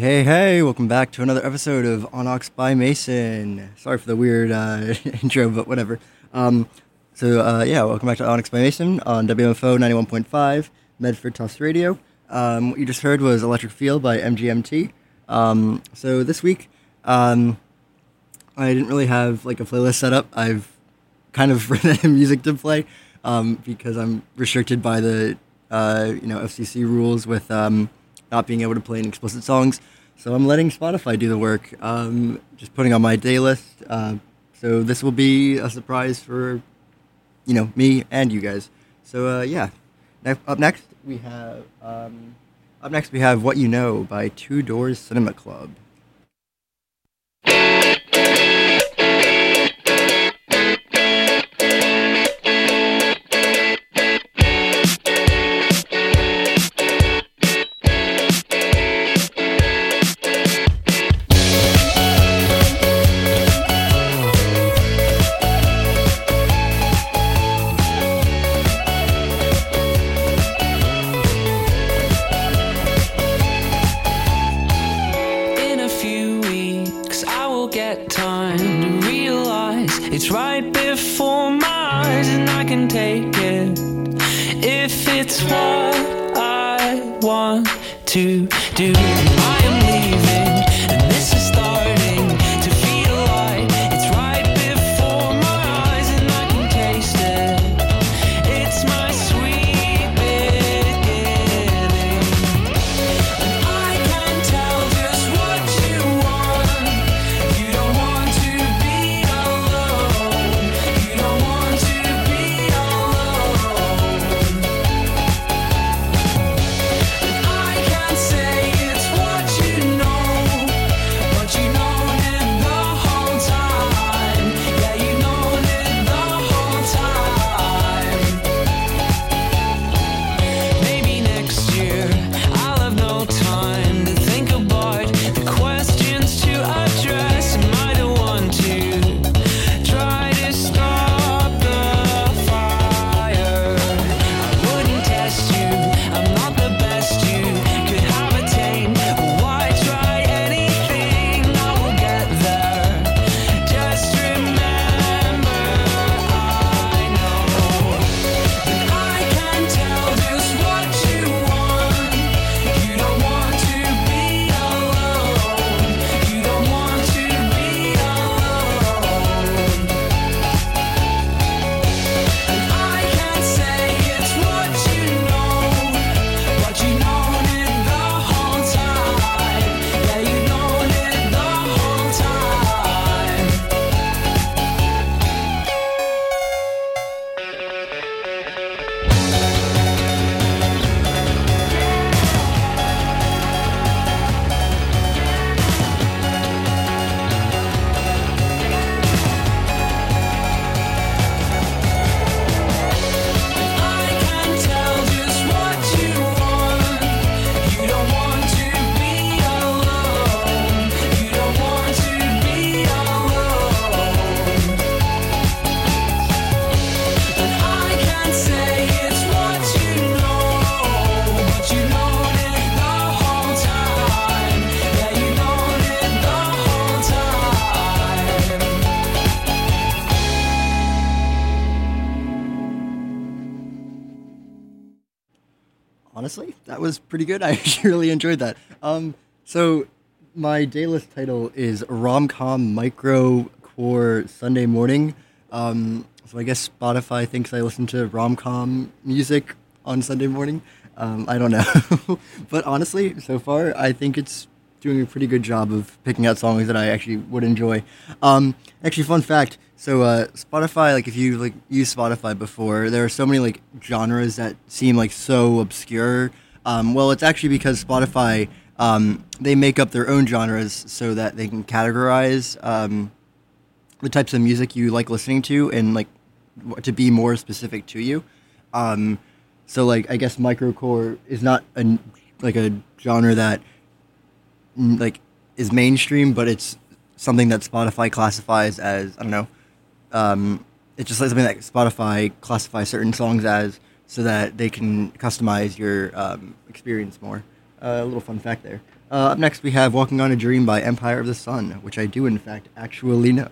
Hey, welcome back to another episode of Onyx by Mason. Sorry for the weird intro, but whatever. Welcome back to Onyx by Mason on WMFO 91.5, Medford Tufts Radio. What you just heard was Electric Feel by MGMT. So this week, I didn't really have like a playlist set up. I've kind of run out of music to play because I'm restricted by the FCC rules with not being able to play any explicit songs. So I'm letting Spotify do the work, just putting on my day list. So this will be a surprise for, me and you guys. So, Up next, we have What You Know by Two Doors Cinema Club. It's right before my eyes and I can take it if it's what I want to do. I am leaving and this is starting to feel like it's right before my eyes and I can taste it. It's my sweet beginning and I can tell just what you want. You don't want to be alone. You don't want to be alone. And I can't say it's what you know, but you known it the whole time. Yeah, you known it the whole time. Maybe next year I'll have no time to think about the questions to address. Am I the one to try to stop the fire? I wouldn't test you, I'm not the best you could have attained. Why try anything? I will get there. Just remember, I know that I can tell just what you want. You don't want to be alone. You don't want to be alone. And I can't say it's what you know, but you known it the whole time. Yeah, you known it the whole time. I can tell just what you want. You don't want to be alone. You don't want to be alone. And I can't say it's what you know, but you known it the whole time. Yeah, you known it the whole time. Honestly, that was pretty good. I actually really enjoyed that. So my day list title is Rom-Com Micro Core Sunday Morning. So I guess Spotify thinks I listen to rom-com music on Sunday morning. I don't know. But honestly, so far, I think it's doing a pretty good job of picking out songs that I actually would enjoy. Actually, fun fact. So Spotify, like if you like used Spotify before, there are so many like genres that seem like so obscure. Well, it's actually because Spotify, they make up their own genres so that they can categorize the types of music you like listening to and like to be more specific to you. So like I guess microcore is not a genre that like is mainstream, but it's something that Spotify classifies as, I don't know, it's just like something that Spotify classifies certain songs as so that they can customize your experience more. A little fun fact there. Up next, we have Walking on a Dream by Empire of the Sun, which I do, in fact, actually know.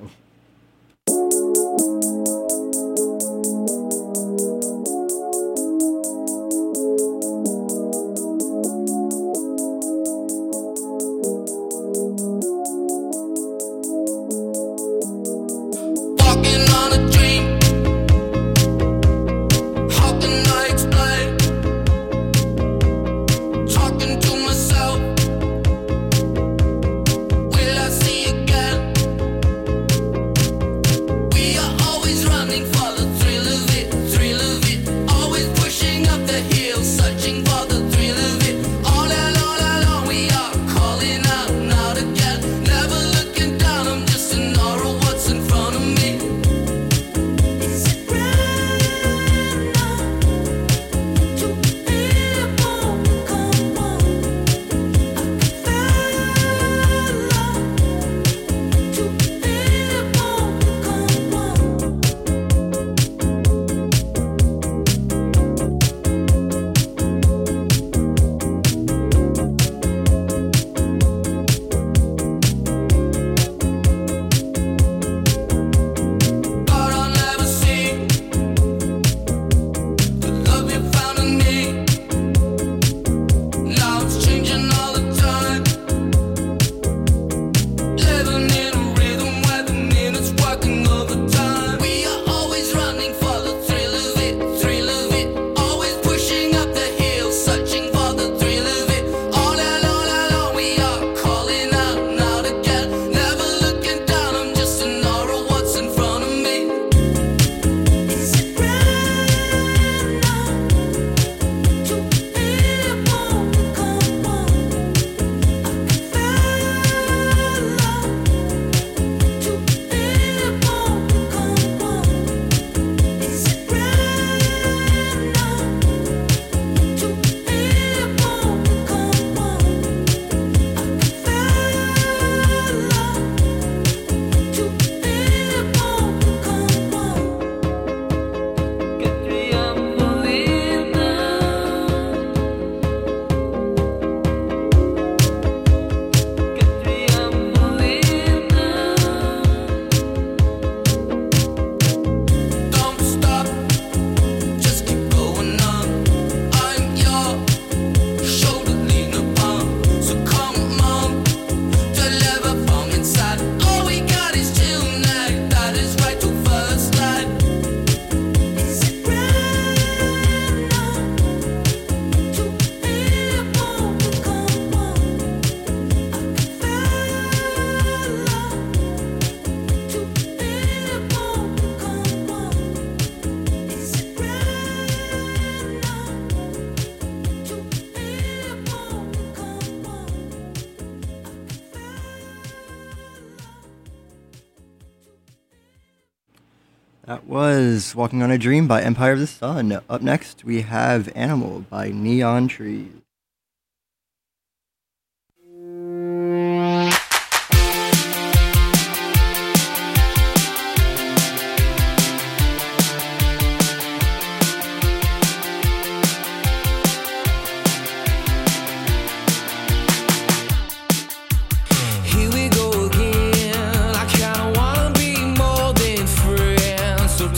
That was Walking on a Dream by Empire of the Sun. Up next, we have Animal by Neon Trees.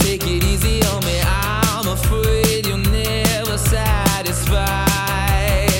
Take it easy on me, I'm afraid you'll never satisfy.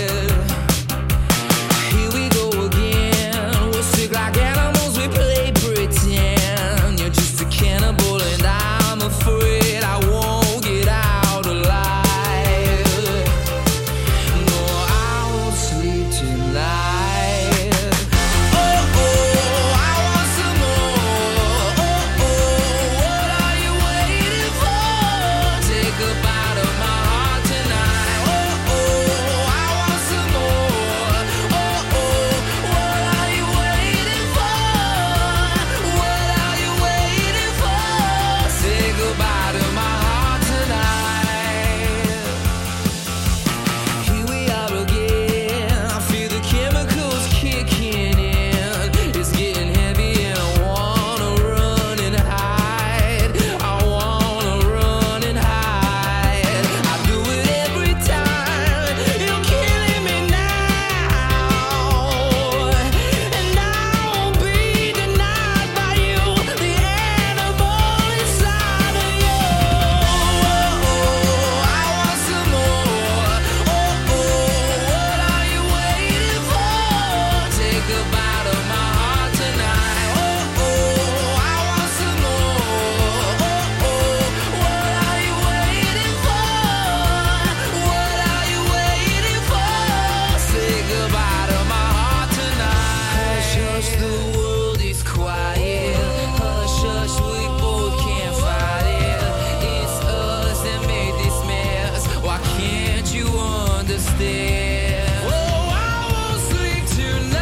hush, the world is quiet. Hush, hush, we both can't fight it. It's us that made this mess. Why can't you understand? Oh, I won't sleep tonight.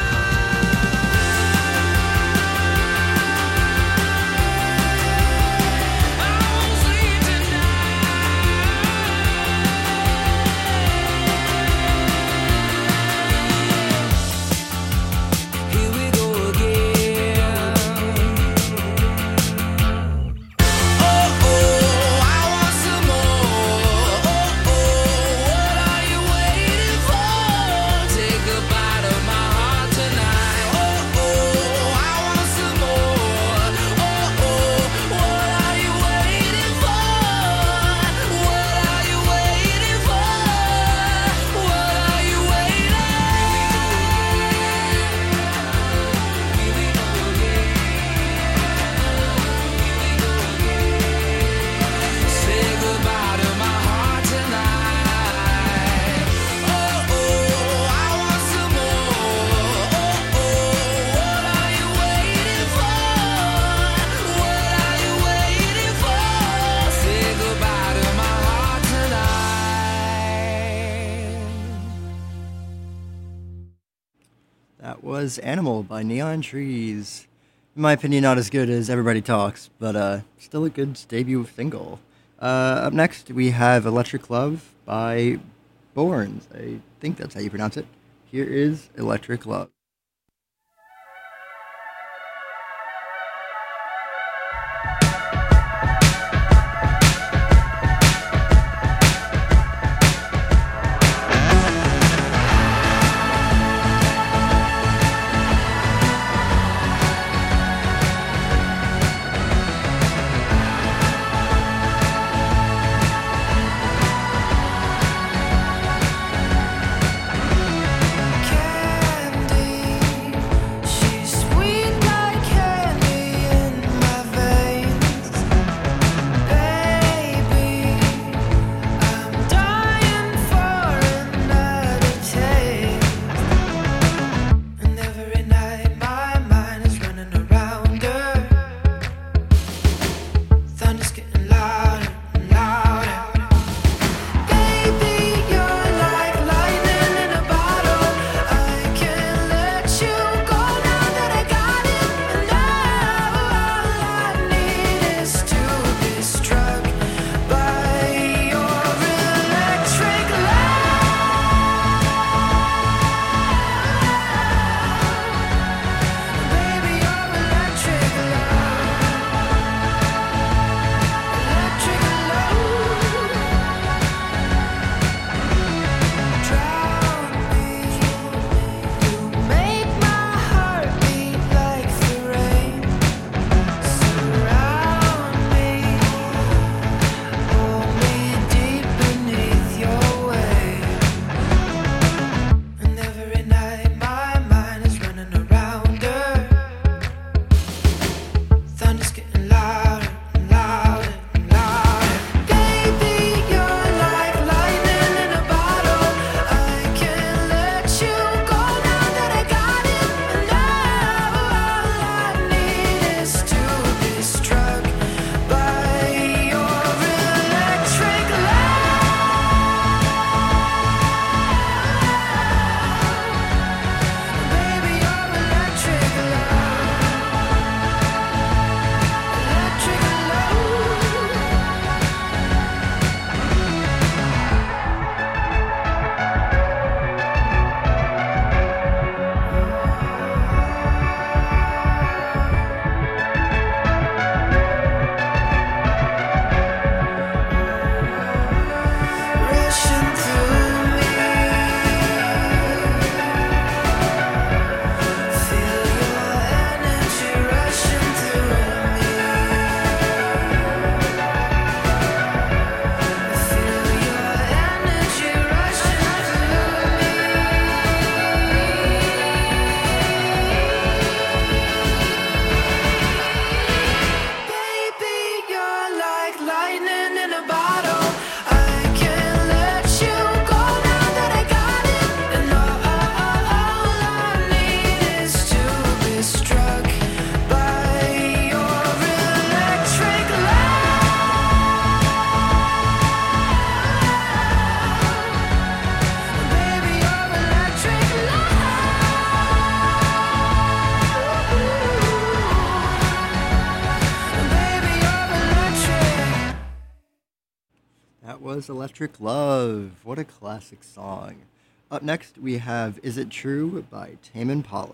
I won't sleep tonight. Here we go again. Oh, oh, I want some more. Oh, oh, what are you waiting for? Take a bite of my heart tonight. Oh, oh, I want some more. Oh, oh, what are you waiting for? What are you waiting for? What are you waiting? Here we go again. Say goodbye to my heart tonight. Oh, oh, I want some more. Oh, oh, what are you waiting for? What are you waiting for? Say goodbye to my heart tonight. That was Animal by Neon Trees. In my opinion, not as good as Everybody Talks, but still a good debut single. Up next, we have Electric Love by Borns. I think that's how you pronounce it. Here is Electric Love. Candy was Electric Love. What a classic song. Up next, we have Is It True by Tame Impala.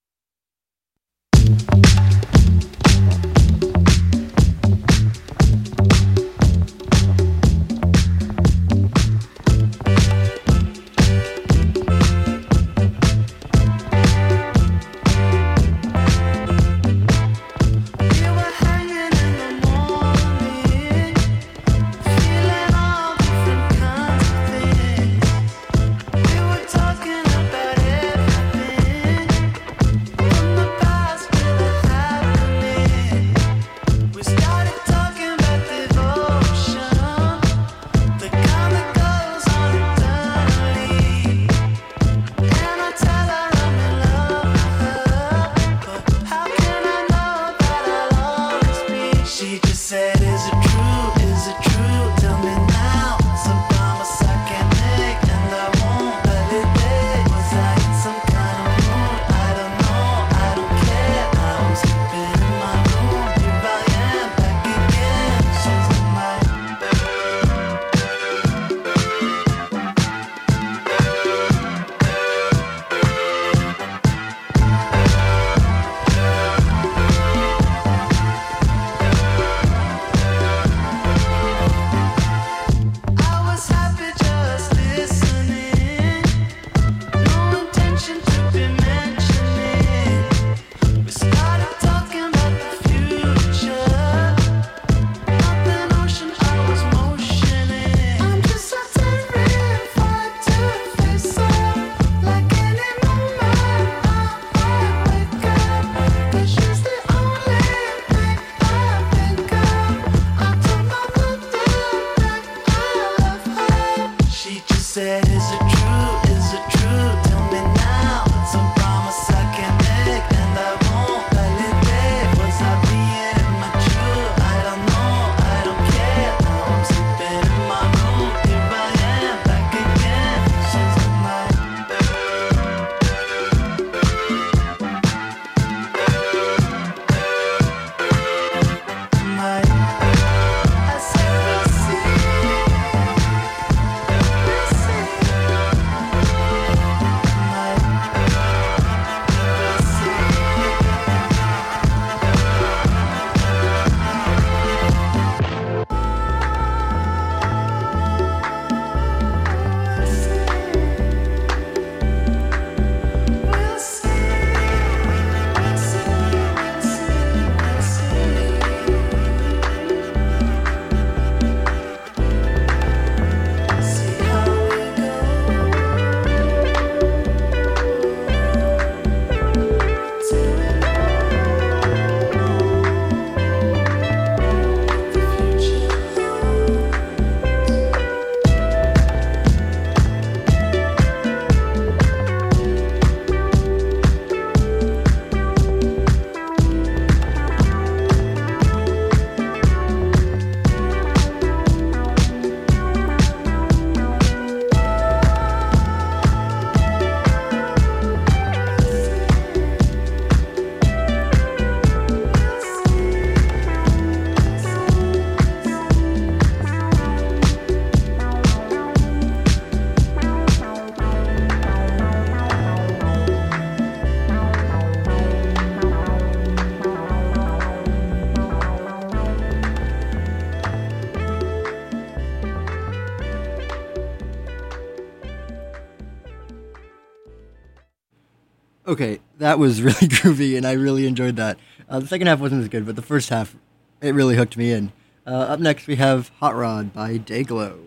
Okay, that was really groovy, and I really enjoyed that. The second half wasn't as good, but the first half, it really hooked me in. Up next, we have Hot Rod by Dayglow.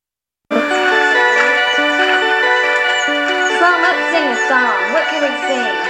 So let's sing a song. What can we sing?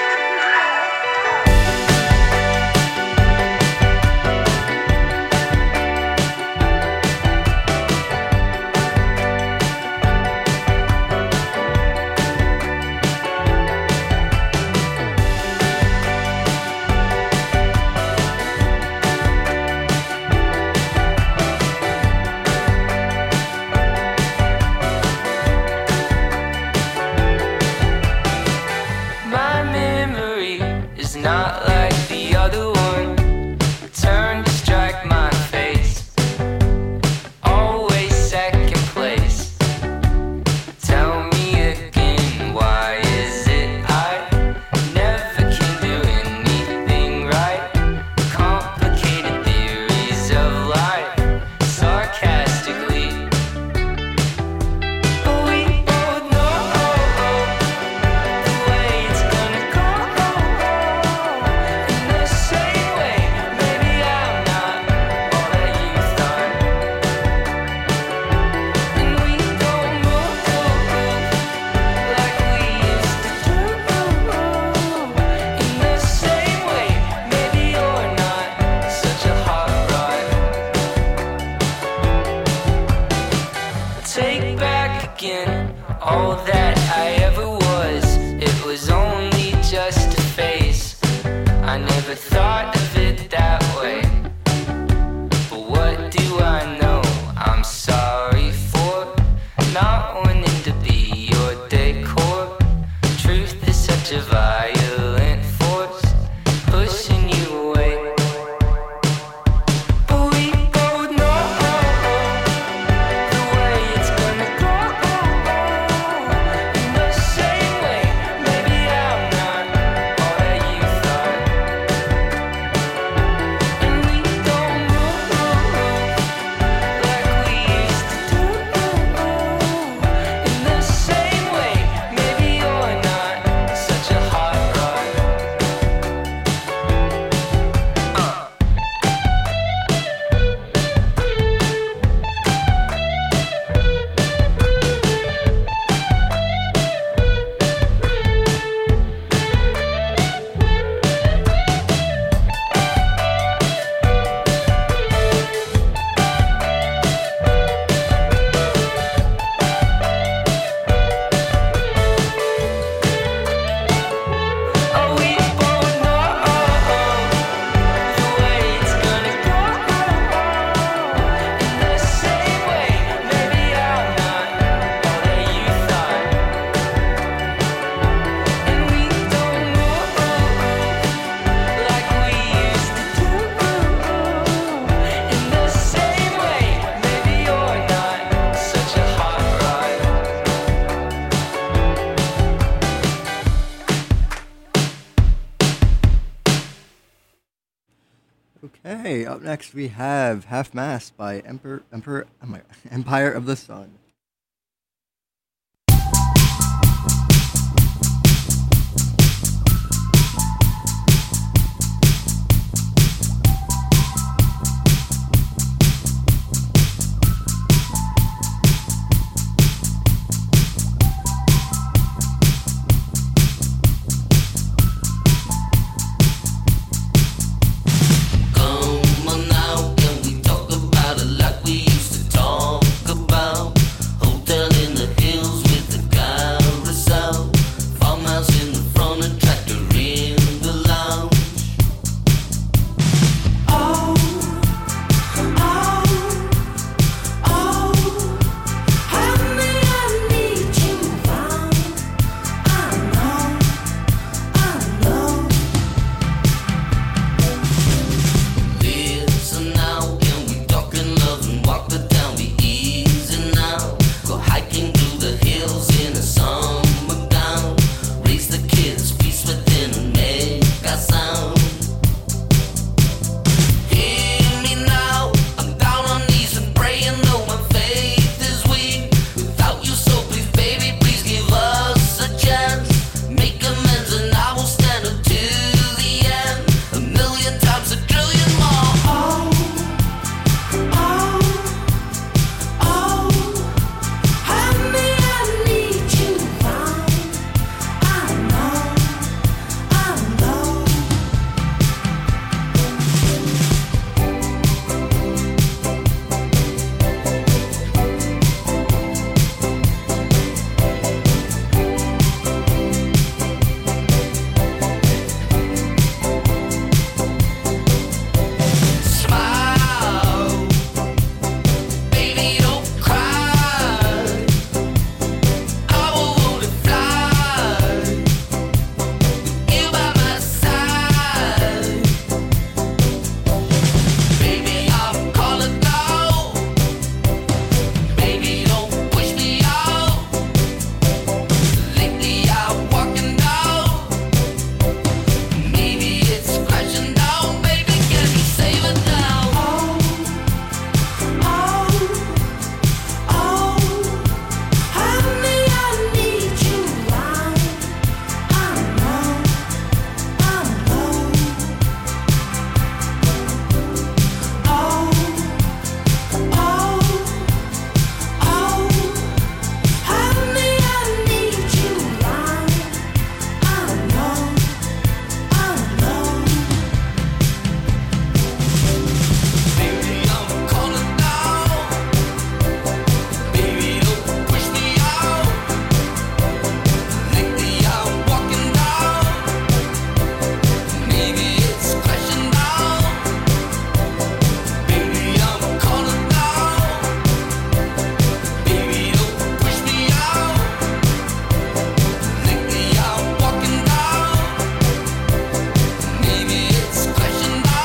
Turn to strike my face. Always second Okay, up next we have Half Mast by Empire of the Sun. Come on now, can we talk about it like we used to talk about? Hotel in the hills with the carousel, farmhouse in the front and tractor in the lounge. Oh, oh, oh, honey, I need you round. I know. Listen now, can we talk in love and walk the town? Be easy now. Go hiking through the hills in a summer gown. Raise the kids, peace within and make a sound. Hear me now, I'm down on knees and praying though my faith is weak. Without you, so please, baby, please give us a chance. Make amends and I will stand up to the end. A million times, a trillion more. Oh, oh, oh, honey, I need you round. I know. Smile, baby, don't cry. I will fly. You by my side, baby. I'm calling now. Baby, don't push me out. Lately I'm walking down. Maybe it's crashing down, baby. Can you save it now? Oh, oh, honey, I need you round. I know. Oh, oh, oh, honey, I need you round. I know. Baby, I'm calling now. Baby, don't push me out. Lately I'm walking down. Maybe it's crashing down. Baby, I'm calling now. Baby, don't push me out. Lately I'm walking down. Maybe it's crashing down.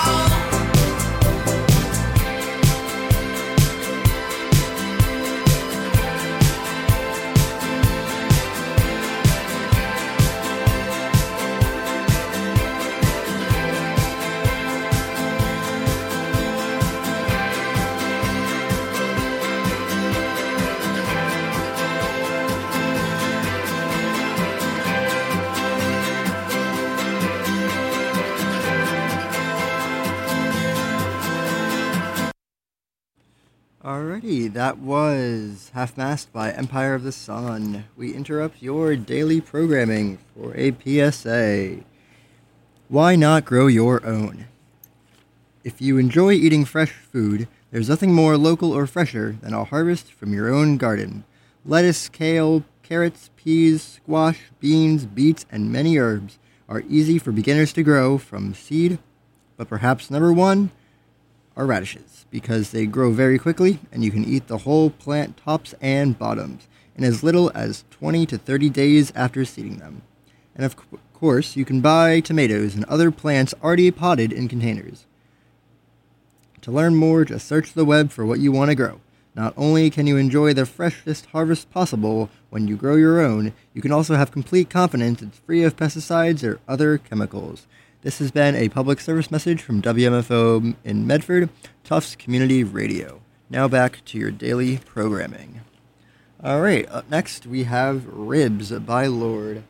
Alrighty, that was Half Mast by Empire of the Sun. We interrupt your daily programming for a PSA. Why not grow your own? If you enjoy eating fresh food, there's nothing more local or fresher than a harvest from your own garden. Lettuce, kale, carrots, peas, squash, beans, beets, and many herbs are easy for beginners to grow from seed, but perhaps number one are radishes, because they grow very quickly and you can eat the whole plant tops and bottoms in as little as 20 to 30 days after seeding them. And of course, you can buy tomatoes and other plants already potted in containers. To learn more, just search the web for what you want to grow. Not only can you enjoy the freshest harvest possible when you grow your own, you can also have complete confidence it's free of pesticides or other chemicals. This has been a public service message from WMFO in Medford, Tufts Community Radio. Now back to your daily programming. All right, up next we have Ribs by Lorde.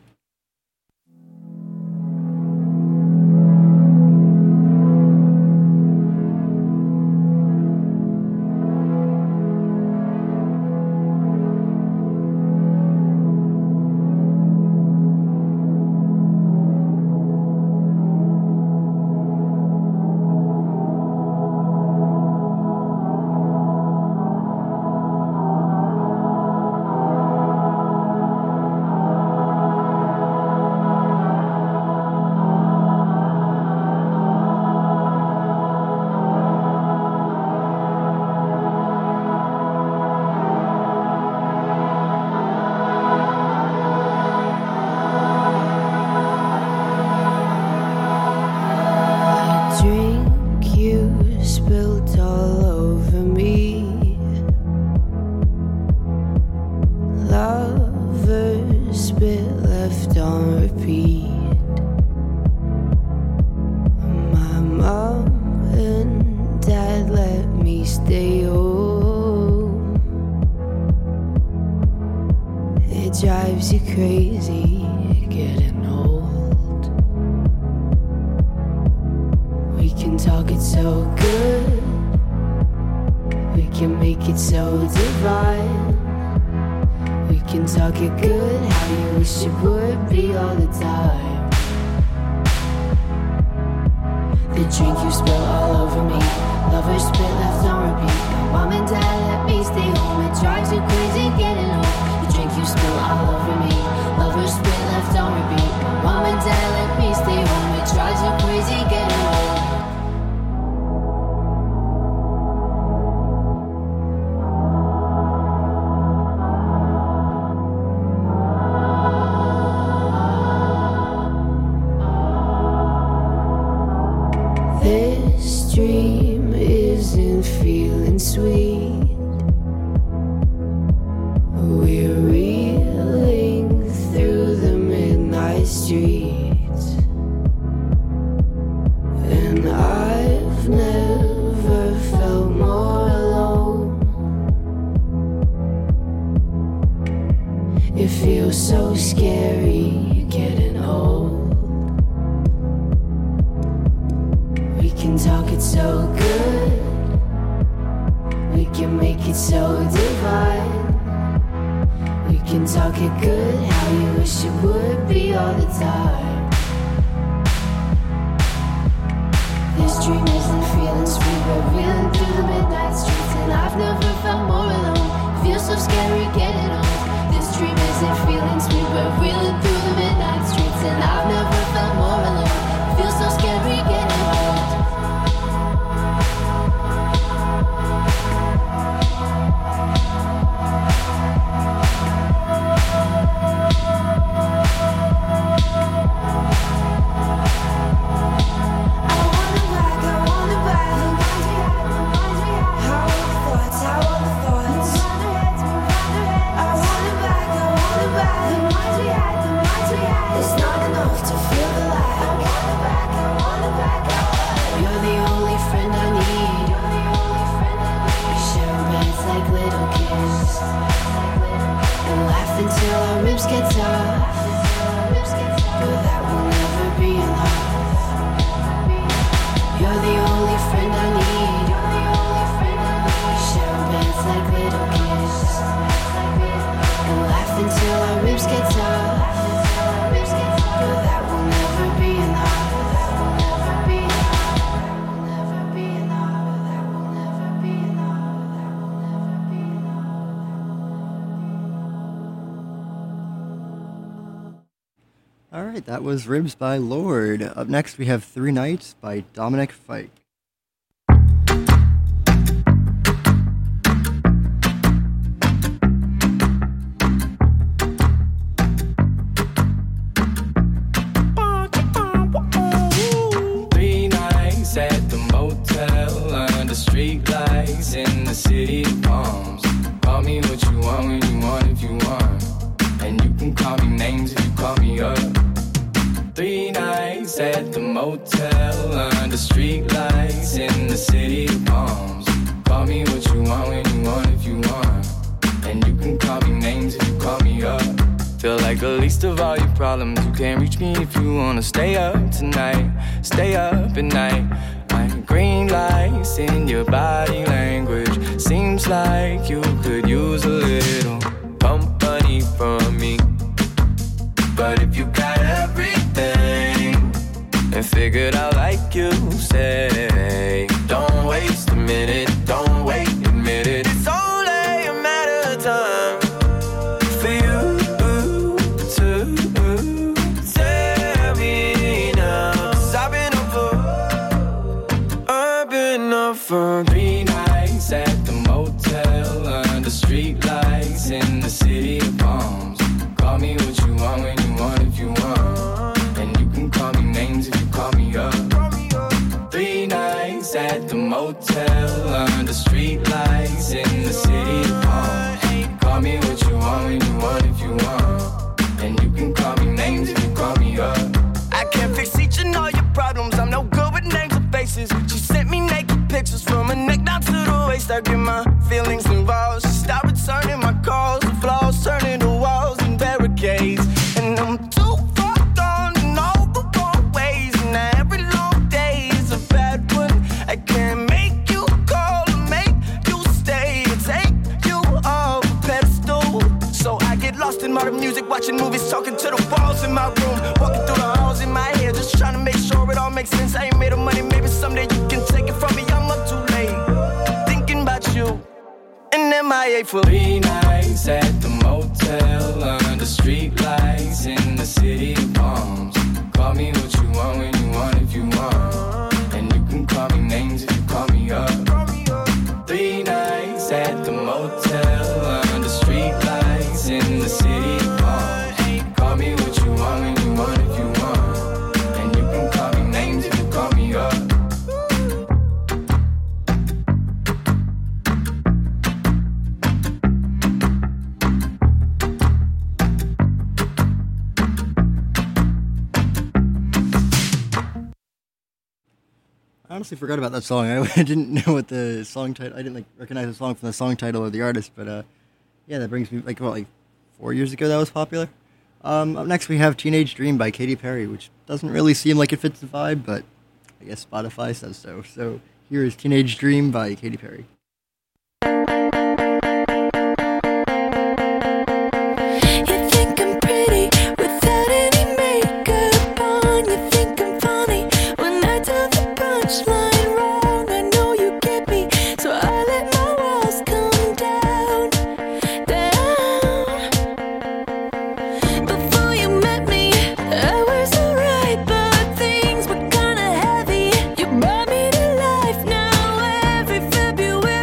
That was Ribs by Lorde. Up next, we have Three Nights by Dominic Fike. motel under street lights in the city of palms. Call me what you want when you want if you want. And you can call me names if you call me up. Feel like the least of all your problems. You can't reach me if you wanna stay up tonight. Stay up at night. Like green lights in your body language. Seems like you could use a little company from me. But if you got everything and figured out like you say, don't waste a minute, don't wait, admit it. It's only a matter of time for you to tell me now. 'Cause I've been up for 3 nights at the motel under street lights in the city of palms. Call me what you want when you want if you want. And you can call me names if you call me up. 3 nights at the motel under street lights in the city of palms. Call me what you want when you want if you want. And you can call me names if you call me up. I can't fix each and all your problems. I'm no good with names or faces. She sent me naked pictures from her neck down to the waist. I get my feelings involved. She stopped returning my calls. The flaws turning to walls and barricades. And I'm too far gone in all the wrong ways. And now every long day is a bad one. I can't make you call or make you stay or take you off a pedestal. So I get lost in modern music, watching movies, talking to the walls in my room, walking through the halls in my head, just trying to make sure it all makes sense. I ain't made of money, maybe someday you can take it from me. I'm up too late, thinking about you, and MIA for 3 nights at the motel under street lights in the city of palms. Call me what you want when you want if you want. And you can call me names if you call me up. 3 nights at the motel under street lights in the city of palms. Call me what you want when you want if you want. And you can call me names if you call me up. I honestly forgot about that song. I didn't know what the song title. I didn't recognize the song from the song title or the artist. But yeah, that brings me like 4 years ago that was popular. Up next we have Teenage Dream by Katy Perry, which doesn't really seem like it fits the vibe, but I guess Spotify says so. So here is Teenage Dream by Katy Perry. You think I'm pretty without any makeup on. You think I'm funny when I tell the punchline wrong. I know you get me, so I let my walls come down, down. Before you met me, I was alright, but things were kinda heavy. You brought me to life now every February.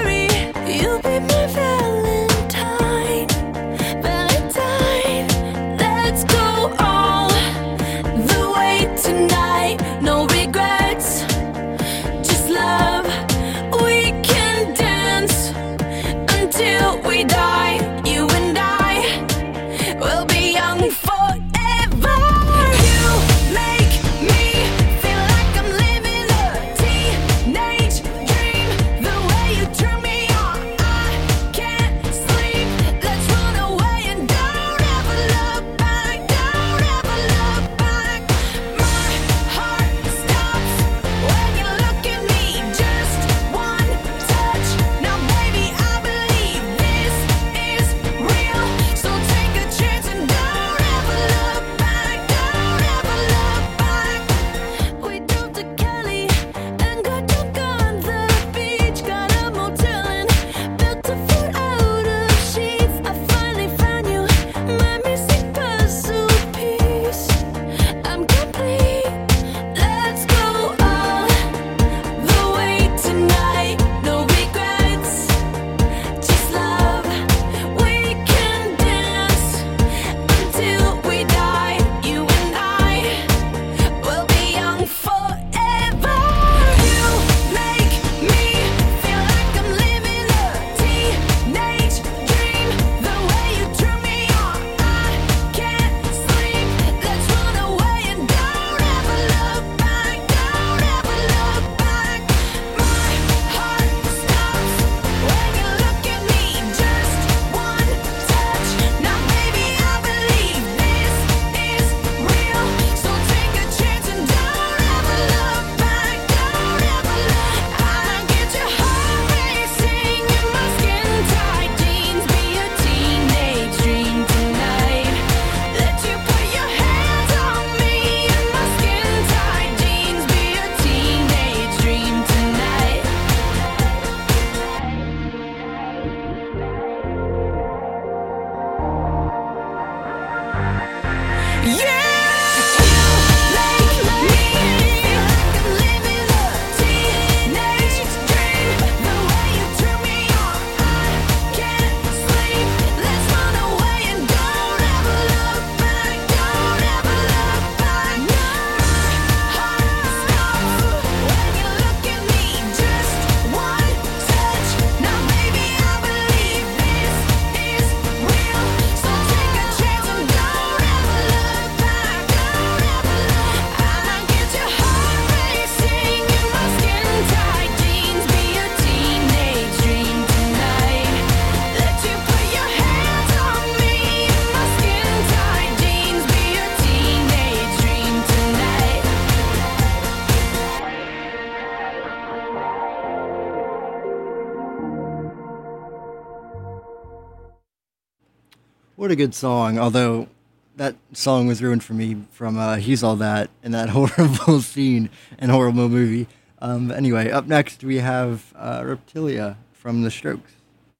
What a good song, although that song was ruined for me from He's All That and that horrible scene and horrible movie. Anyway, up next we have Reptilia from The Strokes.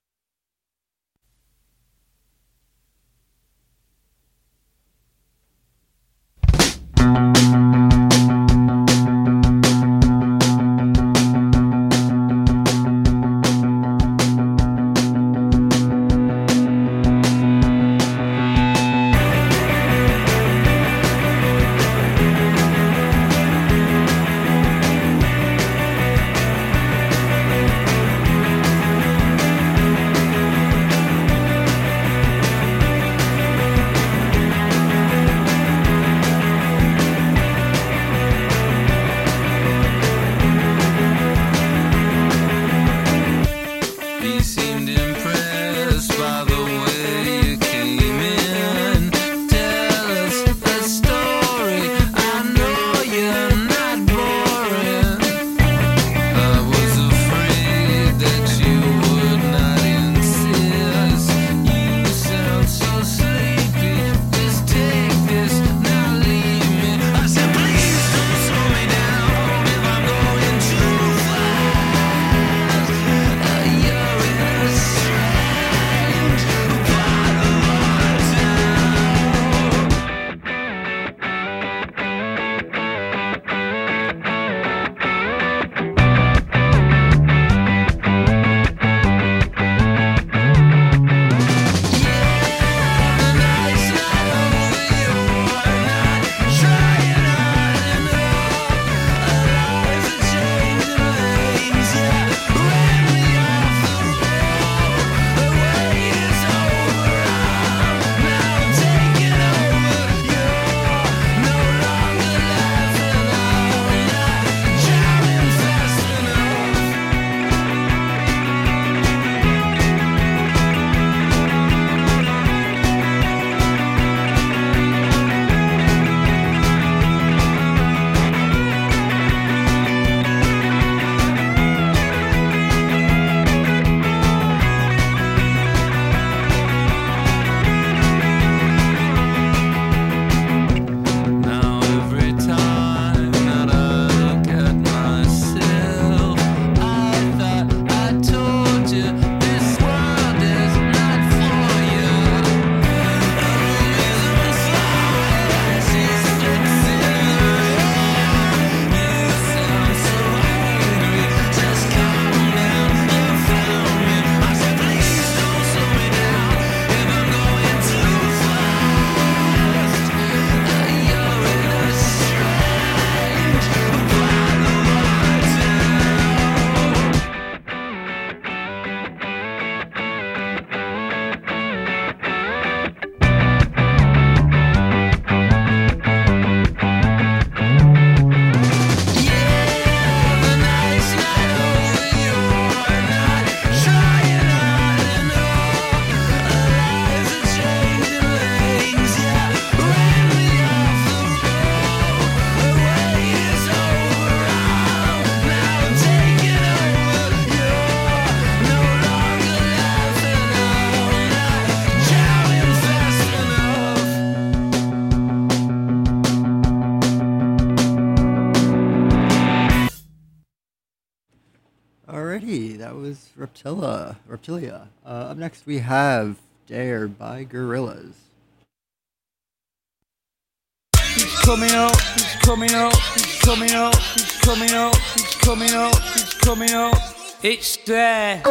Alrighty, that was Reptilia. Up next we have Dare by Gorillaz. He's coming out, he's coming out, he's coming out, he's coming out, he's coming out, he's coming out. It's there.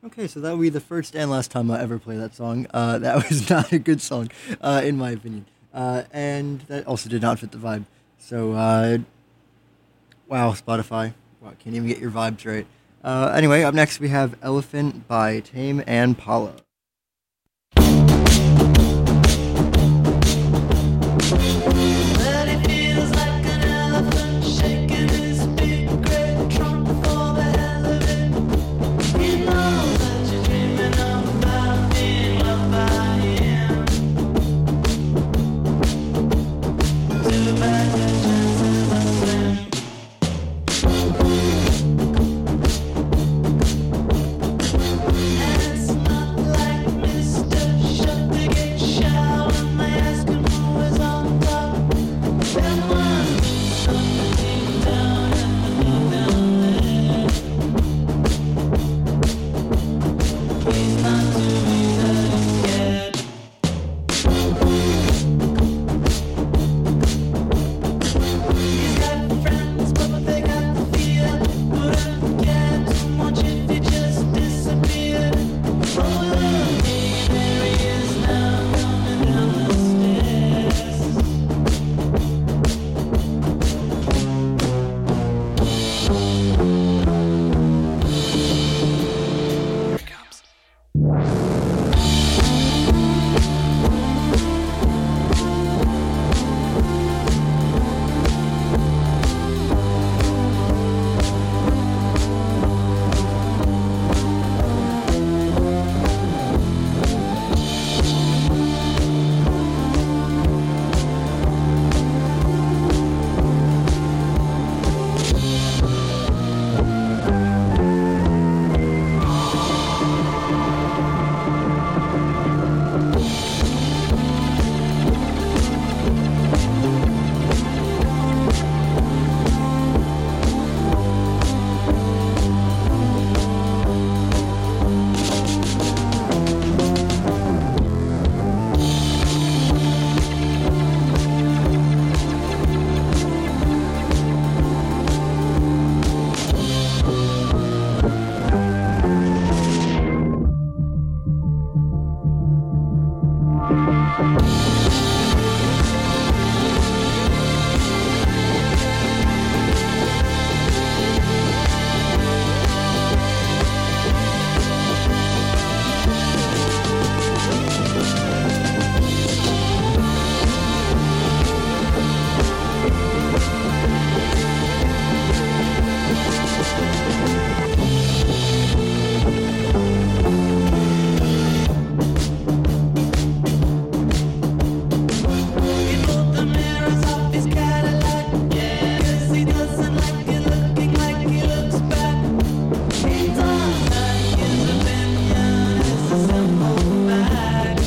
Okay, so that will be the first and last time I ever play that song. That was not a good song, in my opinion. And that also did not fit the vibe. So, wow, Spotify. Wow, can't even get your vibes right. Anyway, up next we have Elephant by Tame and Paula. But it feels like an elephant shaking his big great trunk for the hell of it. He knows that you're dreaming about being loved by him. Too bad your chances are slim. And it's not like Mr. Shut the Gate Shout when they ask him who is on top. There must be something deep down there. He's not too easily scared. He's got friends, but they got the fear. Wouldn't care too much if he just disappeared. Oh, look, there he is now, coming down the stairs. Here it comes. He pulled the mirrors off his Cadillac, 'cause he doesn't like it looking like he looks back. He don't like his opinion, it's a simple fact.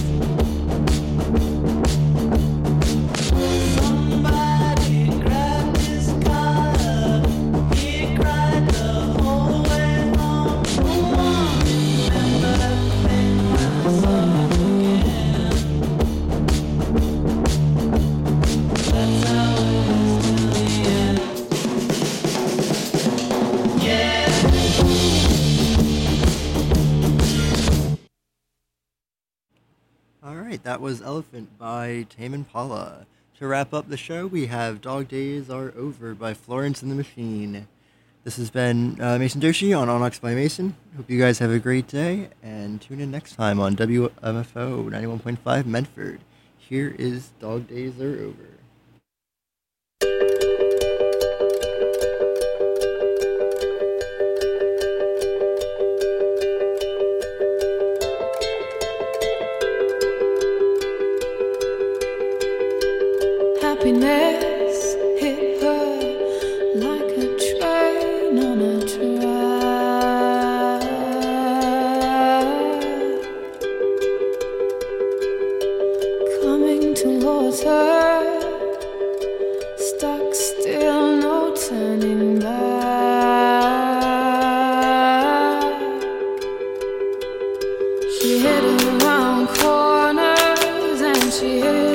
Somebody grabbed his collar, he cried the whole way home. Won't remember a thing when I saw him again. That's how it is till the end. Yeah. Alright, that was Elephant by Tame and Paula. To wrap up the show, we have Dog Days Are Over by Florence and the Machine. This has been Mason Doshi on Onyx by Mason. Hope you guys have a great day, and tune in next time on WMFO 91.5 Medford. Here is Dog Days Are Over. Happiness hit her like a train on a track. Coming towards her, stuck still, no turning back. She hid around corners and she hid